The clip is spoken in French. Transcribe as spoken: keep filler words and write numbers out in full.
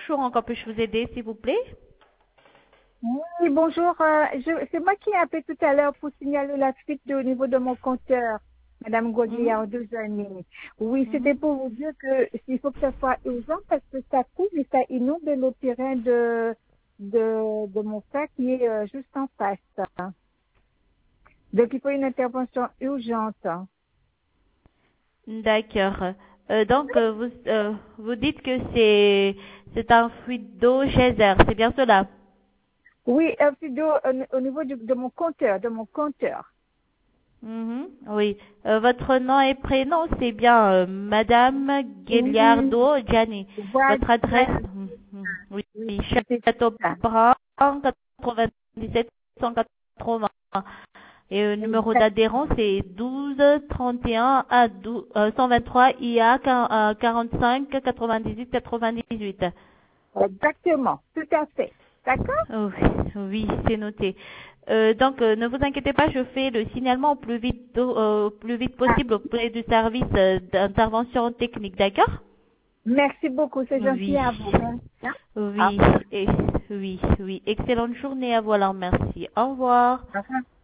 bonjour, encore puis-je vous aider, s'il vous plaît? Oui, bonjour. euh, je- c'est moi qui ai appelé tout à l'heure pour signaler la fuite de- au niveau de mon compteur, Madame Gaudier, il y Mhm, a deux années. Oui, c'était mhm. pour vous dire que il faut que ça soit urgent parce que ça couvre et ça inonde le terrain de, de, de mon frère qui est euh, juste en face. Donc, il faut une intervention urgente. D'accord. Euh, donc, euh, vous, euh, vous dites que c'est c'est un fuite d'eau geyser, c'est bien cela? Oui, un petit peu au, au niveau du- de mon compteur, de mon compteur. Mhm, oui. Euh, votre nom et prénom, c'est bien euh, Madame Oui, Gagliardo Gianni. voilà. Votre adresse, mhm, oui, Oui, c'est ça. Châteaubrun, quatre-vingt-dix-sept cent quatre-vingts. Et le numéro Exact- d'adhérent, c'est douze trente et un à douze, euh, cent vingt-trois I A quarante-cinq quatre-vingt-dix-huit quatre-vingt-dix-huit. Exactement, tout à fait. D'accord? Oh, oui, c'est noté. Euh, donc, euh, ne vous inquiétez pas, je fais le signalement au plus vite, euh, au plus vite Ah, possible auprès du service euh, d'intervention technique, d'accord? merci beaucoup, c'est gentil Oui, à vous. Merci. Au oui, revoir. et, oui, oui. Excellente journée à vous alors, merci. Au revoir. Au revoir.